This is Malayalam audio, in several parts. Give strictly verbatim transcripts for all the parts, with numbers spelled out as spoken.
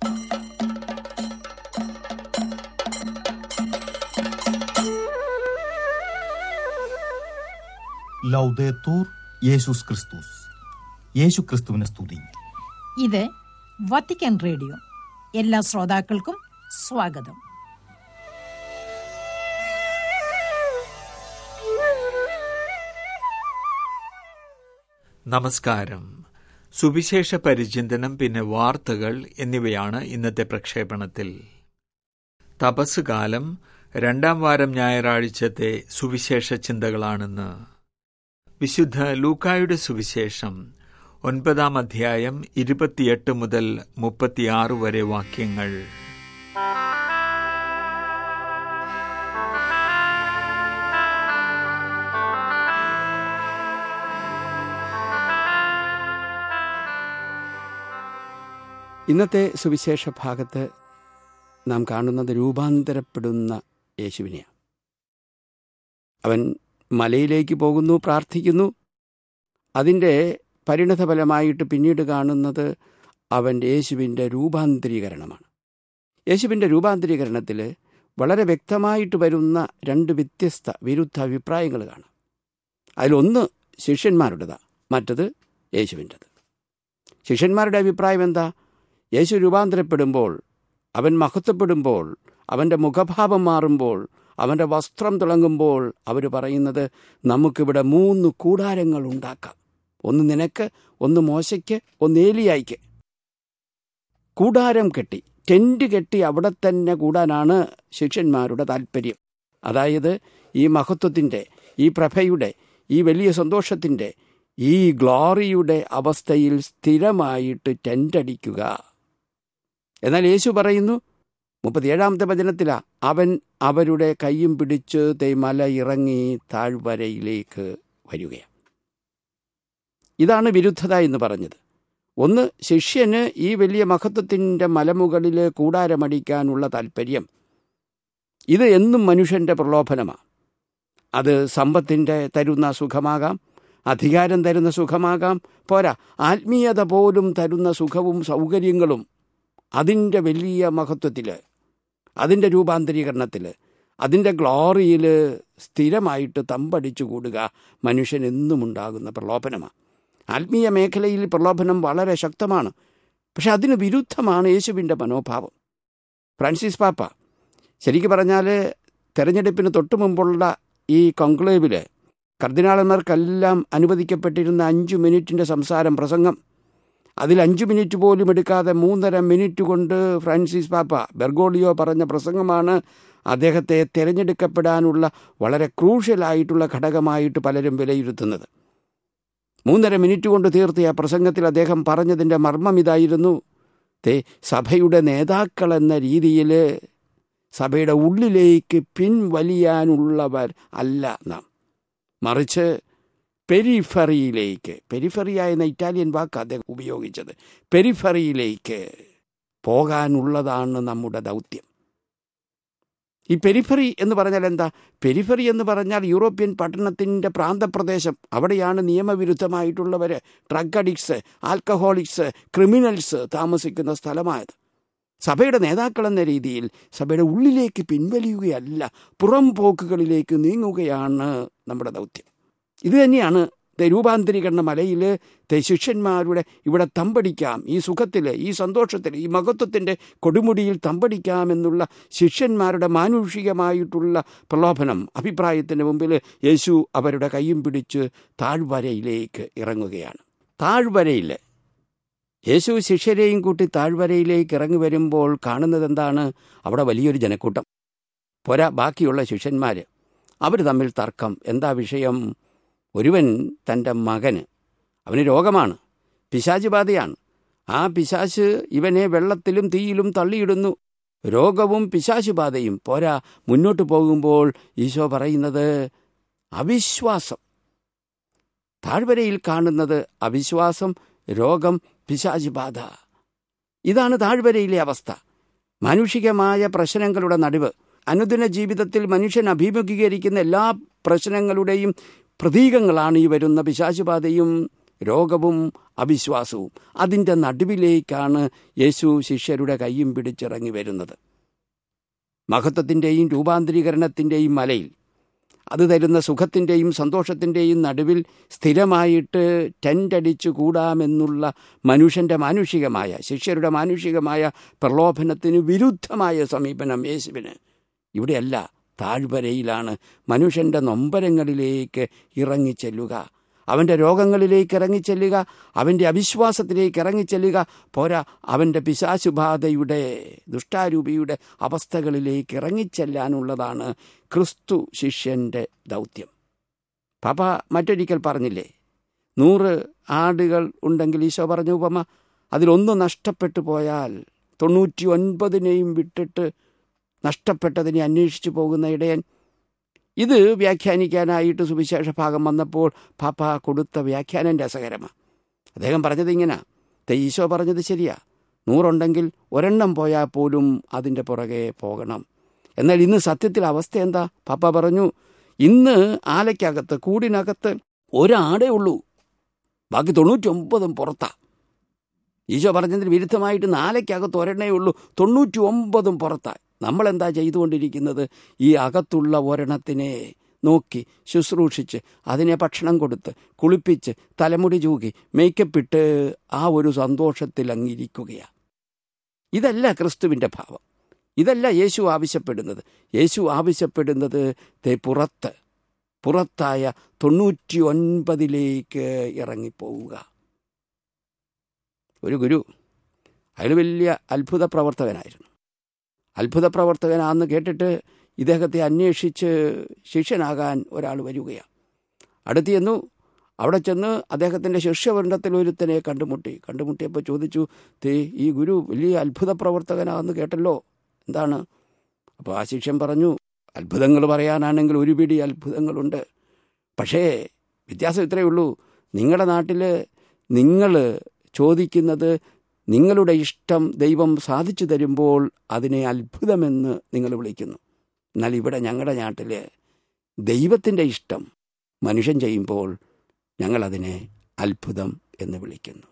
ലൗദേത്തൂർ യേശുസ് ക്രിസ്തുസ്. യേശു ക്രിസ്തുവിനെ സ്തുതി. ഇത് വത്തിക്കാൻ റേഡിയോ. എല്ലാ ശ്രോതാക്കൾക്കും സ്വാഗതം. നമസ്കാരം. സുവിശേഷ പരിചിന്തനം, പിന്നെ വാർത്തകൾ എന്നിവയാണ് ഇന്നത്തെ പ്രക്ഷേപണത്തിൽ. തപസ് കാലം രണ്ടാം വാരം ഞായറാഴ്ചത്തെ സുവിശേഷ ചിന്തകളാണെന്ന്. വിശുദ്ധ ലൂക്കായുടെ സുവിശേഷം ഒൻപതാം അധ്യായം ഇരുപത്തിയെട്ട് മുതൽ മുപ്പത്തിയാറ് വരെ വാക്യങ്ങൾ. ഇന്നത്തെ സുവിശേഷ ഭാഗത്ത് നാം കാണുന്നത് രൂപാന്തരപ്പെടുന്ന യേശുവിനെയാണ്. അവൻ മലയിലേക്ക് പോകുന്നു, പ്രാർത്ഥിക്കുന്നു. അതിൻ്റെ പരിണതഫലമായിട്ട് പിന്നീട് കാണുന്നത് അവൻ്റെ യേശുവിൻ്റെ രൂപാന്തരീകരണമാണ്. യേശുവിൻ്റെ രൂപാന്തരീകരണത്തിൽ വളരെ വ്യക്തമായിട്ട് വരുന്ന രണ്ട് വ്യത്യസ്ത വിരുദ്ധ അഭിപ്രായങ്ങൾ കാണാം. അതിലൊന്ന് ശിഷ്യന്മാരുടേതാണ്, മറ്റത് യേശുവിൻ്റെത്. ശിഷ്യന്മാരുടെ അഭിപ്രായം എന്താ? യേശു രൂപാന്തരപ്പെടുമ്പോൾ, അവൻ മഹത്വപ്പെടുമ്പോൾ, അവൻ്റെ മുഖഭാവം മാറുമ്പോൾ, അവൻ്റെ വസ്ത്രം തിളങ്ങുമ്പോൾ അവർ പറയുന്നത്, നമുക്കിവിടെ മൂന്ന് കൂടാരങ്ങൾ ഉണ്ടാക്കാം. ഒന്ന് നിനക്ക്, ഒന്ന് മോശയ്ക്ക്, ഒന്ന് ഏലിയായിക്ക്. കൂടാരം കെട്ടി, ടെൻറ്റ് കെട്ടി അവിടെ തന്നെ കൂടാനാണ് ശിഷ്യന്മാരുടെ താല്പര്യം. അതായത് ഈ മഹത്വത്തിൻ്റെ, ഈ പ്രഭയുടെ, ഈ വലിയ സന്തോഷത്തിൻ്റെ, ഈ ഗ്ലോറിയുടെ അവസ്ഥയിൽ സ്ഥിരമായിട്ട് ടെൻ്റടിക്കുക. എന്നാൽ യേശു പറയുന്നു, മുപ്പത്തിയേഴാമത്തെ വചനത്തിലാ, അവൻ അവരുടെ കൈയും പിടിച്ച് തേമല ഇറങ്ങി താഴ്വരയിലേക്ക് വരികയാണ്. ഇതാണ് വിരുദ്ധത എന്ന് പറഞ്ഞത്. ഒന്ന്, ശിഷ്യന് ഈ വലിയ മഹത്വത്തിൻ്റെ മലമുകളിൽ കൂടാരമടിക്കാനുള്ള താല്പര്യം. ഇത് എന്നും മനുഷ്യൻ്റെ പ്രലോഭനമാണ്. അത് സമ്പത്തിൻ്റെ തരുന്ന സുഖമാകാം, അധികാരം തരുന്ന സുഖമാകാം, പോരാ ആത്മീയത പോലും തരുന്ന സുഖവും സൗകര്യങ്ങളും. അതിൻ്റെ വലിയ മഹത്വത്തിൽ, അതിൻ്റെ രൂപാന്തരീകരണത്തിൽ, അതിൻ്റെ ഗ്ലോറിയിൽ സ്ഥിരമായിട്ട് തമ്പടിച്ചു കൂടുക മനുഷ്യൻ എന്നും ഉണ്ടാകുന്ന പ്രലോഭനമാണ്. ആത്മീയ മേഖലയിൽ പ്രലോഭനം വളരെ ശക്തമാണ്. പക്ഷെ അതിന് വിരുദ്ധമാണ് യേശുവിൻ്റെ മനോഭാവം. ഫ്രാൻസിസ് പാപ്പ ശരിക്കും പറഞ്ഞാൽ തെരഞ്ഞെടുപ്പിന് തൊട്ടു മുമ്പുള്ള ഈ കോൺക്ലേവിൽ കർദിനാളന്മാർക്കെല്ലാം അനുവദിക്കപ്പെട്ടിരുന്ന അഞ്ചു മിനിറ്റിൻ്റെ സംസാരം, പ്രസംഗം, അതിൽ അഞ്ചു മിനിറ്റ് പോലും എടുക്കാതെ മൂന്നര മിനിറ്റ് കൊണ്ട് ഫ്രാൻസിസ് പാപ്പ ബെർഗോളിയോ പറഞ്ഞ പ്രസംഗമാണ് അദ്ദേഹത്തെ തിരഞ്ഞെടുക്കപ്പെടാനുള്ള വളരെ ക്രൂഷ്യലായിട്ടുള്ള ഘടകമായിട്ട് പലരും വിലയിരുത്തുന്നത്. മൂന്നര മിനിറ്റ് കൊണ്ട് തീർത്ത ആ പ്രസംഗത്തിൽ അദ്ദേഹം പറഞ്ഞതിൻ്റെ മർമ്മം ഇതായിരുന്നു: തേ സഭയുടെ നേതാക്കളെന്ന രീതിയിൽ സഭയുടെ ഉള്ളിലേക്ക് പിൻവലിയാനുള്ളവർ അല്ല നാം, മറിച്ച് പെരിഫറിയിലേക്ക്, പെരിഫറിയ എന്ന ഇറ്റാലിയൻ വാക്ക് അദ്ദേഹം ഉപയോഗിച്ചത്, പെരിഫറിയിലേക്ക് പോകാനുള്ളതാണ് നമ്മുടെ ദൗത്യം. ഈ പെരിഫറി എന്ന് പറഞ്ഞാൽ എന്താ? പെരിഫറി എന്ന് പറഞ്ഞാൽ യൂറോപ്യൻ പട്ടണത്തിൻ്റെ പ്രാന്തപ്രദേശം. അവിടെയാണ് നിയമവിരുദ്ധമായിട്ടുള്ളവർ, ഡ്രഗ് അഡിക്ട്സ്, ആൽക്കഹോളിക്സ്, ക്രിമിനൽസ് താമസിക്കുന്ന സ്ഥലമായത്. സഭയുടെ നേതാക്കളെന്ന രീതിയിൽ സഭയുടെ ഉള്ളിലേക്ക് പിൻവലിയുകയല്ല, പുറം പോക്കുകളിലേക്ക് നീങ്ങുകയാണ് നമ്മുടെ ദൗത്യം. ഇത് തന്നെയാണ് രൂപാന്തരീകരണ മലയിൽ ശിഷ്യന്മാരുടെ ഇവിടെ തമ്പടിക്കാം, ഈ സുഖത്തിൽ, ഈ സന്തോഷത്തിൽ, ഈ മഹത്വത്തിൻ്റെ കൊടുമുടിയിൽ തമ്പടിക്കാമെന്നുള്ള ശിഷ്യന്മാരുടെ മാനുഷികമായിട്ടുള്ള പ്രലോഭനം, അഭിപ്രായത്തിൻ്റെ മുമ്പിൽ യേശു അവരുടെ കൈയും പിടിച്ച് താഴ്വരയിലേക്ക് ഇറങ്ങുകയാണ്. താഴ്വരയിൽ യേശു ശിഷ്യരെയും കൂട്ടി താഴ്വരയിലേക്ക് ഇറങ്ങി വരുമ്പോൾ കാണുന്നത് എന്താണ്? അവിടെ വലിയൊരു ജനക്കൂട്ടം, പോരാ ബാക്കിയുള്ള ശിഷ്യന്മാർ. അവർ തമ്മിൽ തർക്കം. എന്താ വിഷയം? ഒരുവൻ തൻ്റെ മകന്, അവന് രോഗമാണ്, പിശാച് ബാധയാണ്. ആ പിശാച് ഇവനെ വെള്ളത്തിലും തീയിലും തള്ളിയിടുന്നു. രോഗവും പിശാച് ബാധയും പോരാ, മുന്നോട്ട് പോകുമ്പോൾ ഈശോ പറയുന്നത് അവിശ്വാസം. താഴ്വരയിൽ കാണുന്നത് അവിശ്വാസം, രോഗം, പിശാച് ബാധ. ഇതാണ് താഴ്വരയിലെ അവസ്ഥ. മാനുഷികമായ പ്രശ്നങ്ങളുടെ നടുവ്, അനുദിന ജീവിതത്തിൽ മനുഷ്യൻ അഭിമുഖീകരിക്കുന്ന എല്ലാ പ്രശ്നങ്ങളുടെയും പ്രതീകങ്ങളാണ് ഈ വരുന്ന പിശാചുബാധയും രോഗവും അവിശ്വാസവും. അതിൻ്റെ നടുവിലേക്കാണ് യേശു ശിഷ്യരുടെ കൈയും പിടിച്ചിറങ്ങി വരുന്നത്. മഹത്വത്തിൻ്റെയും രൂപാന്തരീകരണത്തിൻ്റെയും മലയിൽ, അത് തരുന്ന സുഖത്തിൻ്റെയും സന്തോഷത്തിൻ്റെയും നടുവിൽ സ്ഥിരമായിട്ട് ടെൻ്റടിച്ചു കൂടാമെന്നുള്ള മനുഷ്യൻ്റെ മാനുഷികമായ, ശിഷ്യരുടെ മാനുഷികമായ പ്രലോഭനത്തിന് വിരുദ്ധമായ സമീപനം യേശുവിന് ഇവിടെയല്ല, താഴ്വരയിലാണ്. മനുഷ്യൻ്റെ നൊമ്പരങ്ങളിലേക്ക് ഇറങ്ങിച്ചെല്ലുക, അവൻ്റെ രോഗങ്ങളിലേക്ക് ഇറങ്ങിച്ചെല്ലുക, അവൻ്റെ അവിശ്വാസത്തിലേക്ക് ഇറങ്ങിച്ചെല്ലുക, പോരാ അവൻ്റെ പിശാചുബാധയുടെ, ദുഷ്ടാരൂപിയുടെ അവസ്ഥകളിലേക്ക് ഇറങ്ങിച്ചെല്ലാനുള്ളതാണ് ക്രിസ്തു ശിഷ്യൻ്റെ ദൗത്യം. പാപ്പ മറ്റൊരിക്കൽ പറഞ്ഞില്ലേ, നൂറ് ആടുകൾ ഉണ്ടെങ്കിൽ ഈശോ പറഞ്ഞ ഉപമ, അതിലൊന്ന് നഷ്ടപ്പെട്ടു പോയാൽ തൊണ്ണൂറ്റി ഒൻപതിനെയും വിട്ടിട്ട് നഷ്ടപ്പെട്ടതിനെ അന്വേഷിച്ചു പോകുന്ന ഇടയൻ. ഇത് വ്യാഖ്യാനിക്കാനായിട്ട് സുവിശേഷ ഭാഗം വന്നപ്പോൾ പാപ്പ കൊടുത്ത വ്യാഖ്യാനം രസകരമാണ്. അദ്ദേഹം പറഞ്ഞത് ഇങ്ങനെ, ഈശോ പറഞ്ഞത് ശരിയാ, നൂറുണ്ടെങ്കിൽ ഒരെണ്ണം പോയാൽ പോലും അതിൻ്റെ പുറകെ പോകണം. എന്നാൽ ഇന്ന് സത്യത്തിൽ അവസ്ഥ എന്താ? പാപ്പ പറഞ്ഞു, ഇന്ന് ആലയ്ക്കകത്ത്, കൂടിനകത്ത് ഒരാടേ ഉള്ളൂ, ബാക്കി തൊണ്ണൂറ്റി ഒമ്പതും പുറത്താ. ഈശോ പറഞ്ഞതിന് വിരുദ്ധമായിട്ട് നാലയ്ക്കകത്ത് ഒരെണ്ണേ ഉള്ളൂ, തൊണ്ണൂറ്റി ഒമ്പതും പുറത്താ. നമ്മളെന്താ ചെയ്തുകൊണ്ടിരിക്കുന്നത്? ഈ അകത്തുള്ള ഒരെണ്ണത്തിനെ നോക്കി ശുശ്രൂഷിച്ച് അതിനെ ഭക്ഷണം കൊടുത്ത് കുളിപ്പിച്ച് തലമുടി ചൂകി മേക്കപ്പിട്ട് ആ ഒരു സന്തോഷത്തിൽ അങ്ങിരിക്കുകയാണ്. ഇതല്ല ക്രിസ്തുവിൻ്റെ ഭാവം, ഇതല്ല യേശു ആവശ്യപ്പെടുന്നത്. യേശു ആവശ്യപ്പെടുന്നത് തേ പുറത്ത്, പുറത്തായ തൊണ്ണൂറ്റി ഒൻപതിലേക്ക് ഇറങ്ങിപ്പോവുക. ഒരു ഗുരു, അയാൾ വലിയ അത്ഭുത പ്രവർത്തകനായിരുന്നു. അത്ഭുത പ്രവർത്തകനാണെന്ന് കേട്ടിട്ട് ഇദ്ദേഹത്തെ അന്വേഷിച്ച് ശിഷ്യനാകാൻ ഒരാൾ വരികയാണ്. അടുത്ത് ചെന്നു, അവിടെ ചെന്ന് അദ്ദേഹത്തിൻ്റെ ശിഷ്യവൃന്ദത്തിൽ ഒരുത്തനെ കണ്ടുമുട്ടി. കണ്ടുമുട്ടിയപ്പോൾ ചോദിച്ചു, തേ ഈ ഗുരു വലിയ അത്ഭുത പ്രവർത്തകനാണെന്ന് കേട്ടല്ലോ, എന്താണ്? അപ്പോൾ ആ ശിഷ്യൻ പറഞ്ഞു, അത്ഭുതങ്ങൾ പറയാനാണെങ്കിൽ ഒരു പിടി അത്ഭുതങ്ങളുണ്ട്, പക്ഷേ വ്യത്യാസം ഇത്രയേ ഉള്ളൂ, നിങ്ങളുടെ നാട്ടിൽ നിങ്ങൾ ചോദിക്കുന്നത് നിങ്ങളുടെ ഇഷ്ടം ദൈവം സാധിച്ചു തരുമ്പോൾ അതിനെ അത്ഭുതമെന്ന് നിങ്ങൾ വിളിക്കുന്നു. എന്നാൽ ഇവിടെ ഞങ്ങളുടെ നാട്ടിൽ ദൈവത്തിൻ്റെ ഇഷ്ടം മനുഷ്യൻ ചെയ്യുമ്പോൾ ഞങ്ങളതിനെ അത്ഭുതം എന്ന് വിളിക്കുന്നു.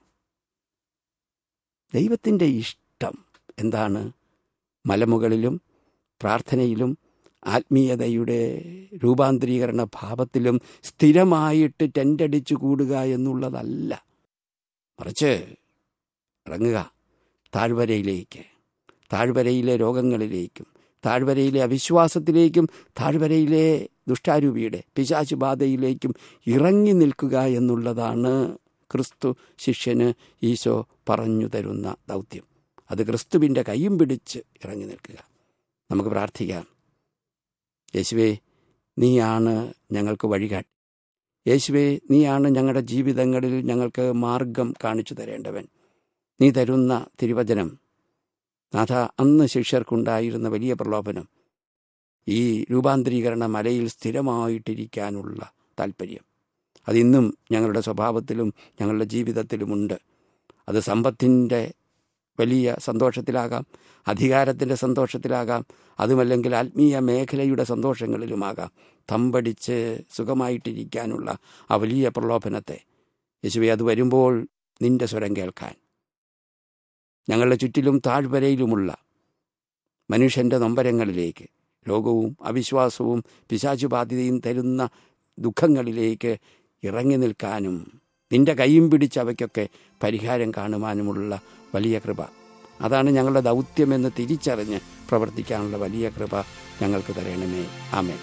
ദൈവത്തിൻ്റെ ഇഷ്ടം എന്താണ്? മലമുകളിലും പ്രാർത്ഥനയിലും ആത്മീയതയുടെ രൂപാന്തരീകരണ ഭാവത്തിലും സ്ഥിരമായിട്ട് ടെൻ്റടിച്ചു കൂടുക എന്നുള്ളതല്ല, മറിച്ച് ഇറങ്ങുക താഴ്വരയിലേക്ക്, താഴ്വരയിലെ രോഗങ്ങളിലേക്കും താഴ്വരയിലെ അവിശ്വാസത്തിലേക്കും താഴ്വരയിലെ ദുഷ്ടാരൂപിയുടെ പിശാചുബാധയിലേക്കും ഇറങ്ങി നിൽക്കുക എന്നുള്ളതാണ് ക്രിസ്തു ശിഷ്യന് ഈശോ പറഞ്ഞു തരുന്ന ദൗത്യം. അത് ക്രിസ്തുവിൻ്റെ കൈയും പിടിച്ച് ഇറങ്ങി നിൽക്കുക. നമുക്ക് പ്രാർത്ഥിക്കാം. യേശുവേ, നീയാണ് ഞങ്ങൾക്ക് വഴികാട്ടി. യേശുവേ, നീയാണ് ഞങ്ങളുടെ ജീവിതങ്ങളിൽ ഞങ്ങൾക്ക് മാർഗം കാണിച്ചു തരേണ്ടവൻ. നീ തരുന്ന തിരുവചനം, നാഥ, അന്ന് ശിഷ്യർക്കുണ്ടായിരുന്ന വലിയ പ്രലോഭനം, ഈ രൂപാന്തരീകരണ മലയിൽ സ്ഥിരമായിട്ടിരിക്കാനുള്ള താല്പര്യം, അതിന്നും ഞങ്ങളുടെ സ്വഭാവത്തിലും ഞങ്ങളുടെ ജീവിതത്തിലുമുണ്ട്. അത് സമ്പത്തിൻ്റെ വലിയ സന്തോഷത്തിലാകാം, അധികാരത്തിൻ്റെ സന്തോഷത്തിലാകാം, അതുമല്ലെങ്കിൽ ആത്മീയ മേഖലയുടെ സന്തോഷങ്ങളിലുമാകാം. തമ്പടിച്ച് സുഖമായിട്ടിരിക്കാനുള്ള ആ വലിയ പ്രലോഭനത്തെ, യേശുവേ, അത് വരുമ്പോൾ നിൻ്റെ സ്വരം കേൾക്കാൻ ഞങ്ങളുടെ ചുറ്റിലും താഴ്വരയിലുമുള്ള മനുഷ്യൻ്റെ നൊമ്പരങ്ങളിലേക്ക്, രോഗവും അവിശ്വാസവും പിശാചുബാധിതയും തരുന്ന ദുഃഖങ്ങളിലേക്ക് ഇറങ്ങി നിൽക്കാനും നിൻ്റെ കൈയും പിടിച്ച് അവയ്ക്കൊക്കെ പരിഹാരം കാണുവാനുമുള്ള വലിയ കൃപ, അതാണ് ഞങ്ങളുടെ ദൗത്യമെന്ന് തിരിച്ചറിഞ്ഞ് പ്രവർത്തിക്കാനുള്ള വലിയ കൃപ ഞങ്ങൾക്ക് തരണമേ. ആമേൻ.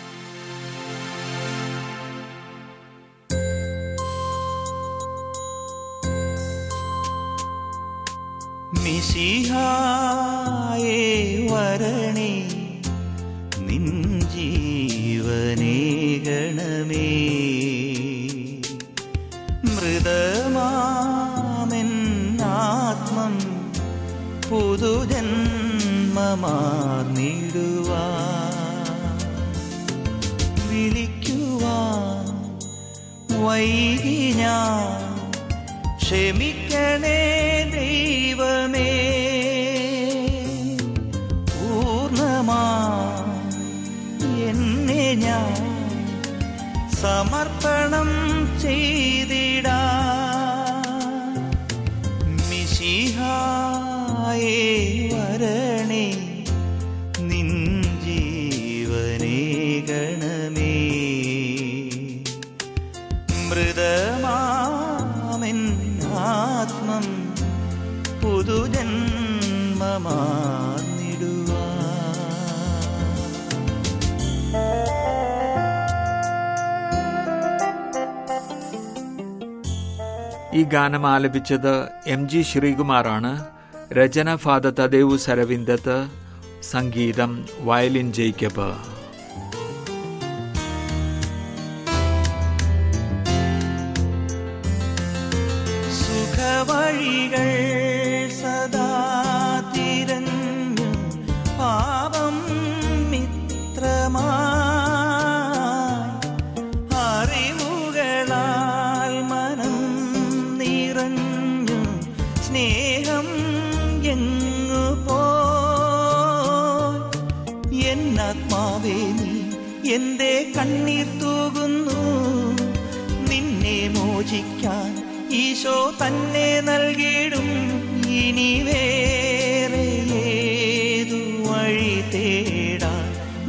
മിശിഹായേ വരണേ, നിൻ ജീവനേ ഗണമേ, മൃതമാമെന്നാത്മം പുതുജന്മമാർന്നിടുവാ, വിളിക്കുവാൻ വൈകി ഞാൻ, ക്ഷമിക്കണേ ദൈവമേ, പൂർണ്ണമാ എന്നെ ഞാൻ സമർപ്പണം ചെയ്തിടാ. പുതുജന്മമാർന്നിടുവാൻ. ഈ ഗാനം ആലപിച്ചത് എം ജി ശ്രീകുമാറാണ്. രചന ഫാദർ തദേവു സരവിന്ദത്ത്, സംഗീതം വയലിൻ ജേക്കബ്. സുഖവഴികൾ സദാ തിരഞ്ഞു പാപം മിത്രമായി അറിവുകളാൽ മനം നിറഞ്ഞു സ്നേഹം എങ്ങു പോയി. എന്നാത്മാവേ നീ എന്തേ കണ്ണീർ തൂകുന്നു? നിന്നെ മോചിക്കാൻ ഈശോ തന്നെ നൽകിടും. ഇനി വേറെ ഏതു വഴി തേടാൻ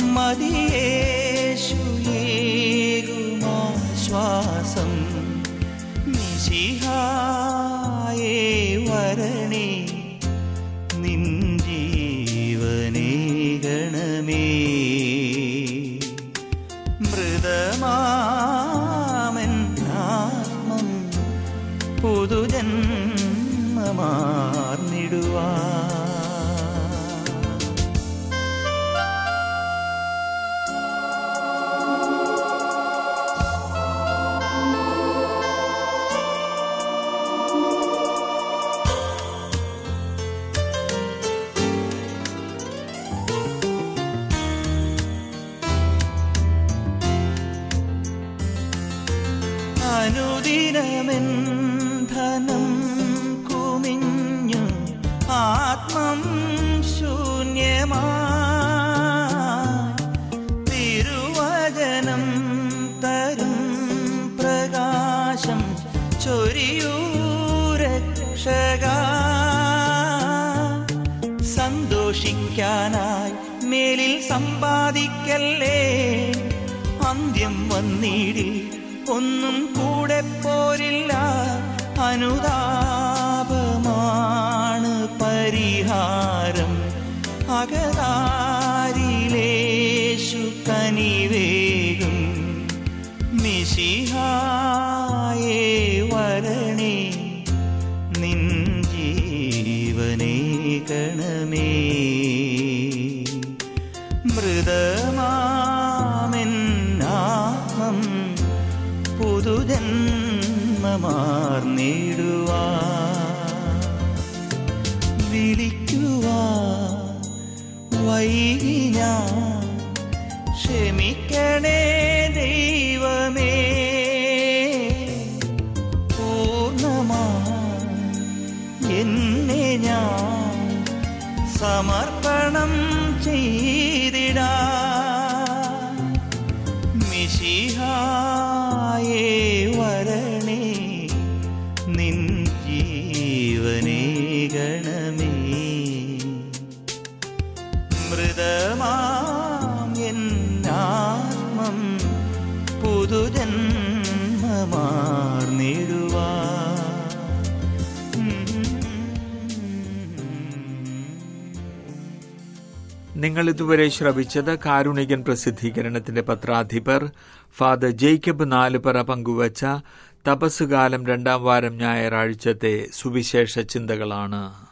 മതിയേശുയേകുമാശ്വാസം. മിശിഹായേ വരണേ നിൻ ജീവനേ ഗണമേ. മൃതമാമൻ ആത്മം പുതുജന്മമാർന്നിടുവാൻ. അനുദിനമെൻ ധനം കുമിഞ്ഞു ആത്മം ശൂന്യമായി. തിരുവചനം തരും പ്രകാശം ചൊരിയൂ രക്ഷകാ. സന്തോഷിക്കാനായി മേലിൽ സമ്പാദിക്കല്ലേ, അന്ത്യം വന്നിടിൽ ഒന്നും കൂടെ പോരില്ല. അനുതാപമാണ് പരിഹാരം. അകതാരിലേശു കനിവേകും. മിശിഹായേ വരണേ നിൻ ജീവനേ ഗണമേ. മൃതമാമെന്നാത്മം പുതുജന്മമാർന്നിടുവാൻ. വിളിക്കുവാൻ വൈകി ഞാൻ, ക്ഷമിക്കണേ ദൈവമേ. പൂർണ്ണമായി എന്നെ ഞാൻ സമർപ്പണം ചെയ്തിടാൻ. മിശിഹായേ വരണേ നിൻ ജീവനേ ഗണമേ. മൃതമാം എന്നാത്മം പുതുജന്മമാർന്നിടുവാൻ. നിങ്ങൾ ഇതുവരെ ശ്രവിച്ചത് കാരുണികൻ പ്രസിദ്ധീകരണത്തിന്റെ പത്രാധിപർ ഫാദർ ജേക്കബ് നാലുപറ പങ്കുവച്ച തപസ്സുകാലം രണ്ടാം വാരം ഞായറാഴ്ചത്തെ സുവിശേഷ ചിന്തകളാണ്.